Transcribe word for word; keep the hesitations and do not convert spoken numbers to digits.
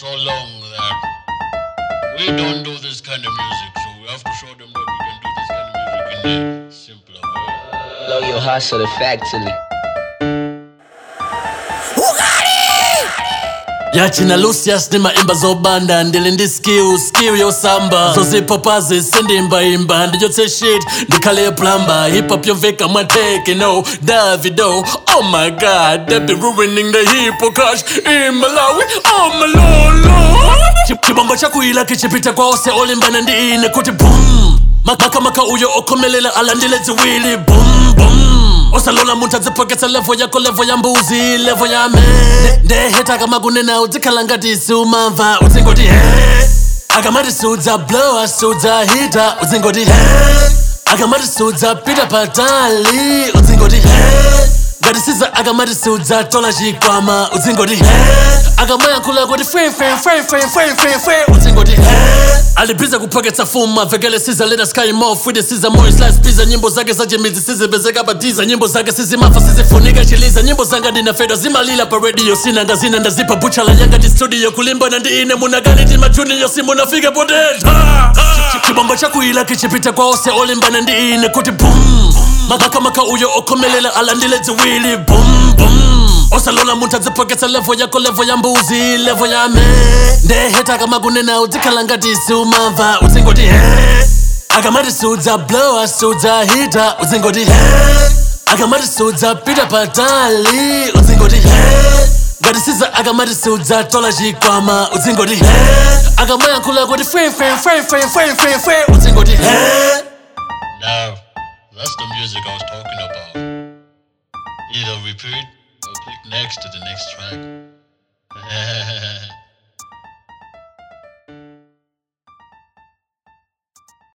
so long that we don't do this kind of music, so we have to show them that we can do this kind of music in a simpler way. Blow your hustle effectively. Yachina Lucius ni maimba zobanda ndili ndi skill skill yosamba zozipopazi sindimba imba ndijotse shit ndikale plumber hip hop yoveka mwateke no Davido. Oh my god, they be ruining the hip hop cash in Malawi. Oh my lord lord, chibombo chakuila kichipita kwa ose olimbana ndiine kuti boom maka maka uyo okomelela alandile ziwili boom boom osalola muntu adzipoketsa level yako level ya mbuzi level ya me ndeheta kama kunena udzikhala ngati siumamva udzingoti he akamati sudza blower sudza hita udzingoti he akamati sudza pita patali udzingoti he ngati siza akamati sudza tola chikwama udzingoti he akamayankhula kuti fwe fwe fwe fwe fwe fwe fwe udzingoti he alibiza kupoketsa fuma vekele siza lena sky more free siza more slice pizza nyimbo zake zachimidzi sizibezeka batiza nyimbo zake sizimafa sizifunika chiliza nyimbo zanga ndinafedwa zimalila pa radio sina ngazina ndazipa buchala yanga di studio kulimba na ndiine munagani ti majunior simunafika poteta chibombo chakuila kichipita kwa ose olimbana ndiine kuti boom maka maka uyo okomelela alandile ziwili boom boom osalola muntu adzipoketsa level yako level ya mbuzi level ya me ndeheta kama kunena udzikhala ngati siumamva udzingoti he akamati sudza blower sudza hita udzingoti he akamati sudza pita patali udzingoti he ngati siza akamati sudza tola chikwama udzingoti he akamayankhula kuti fwe fwe fwe fwe fwe fwe fwe udzingoti he. Now, that's the music I was talking about. Either repeat or click next to the next track.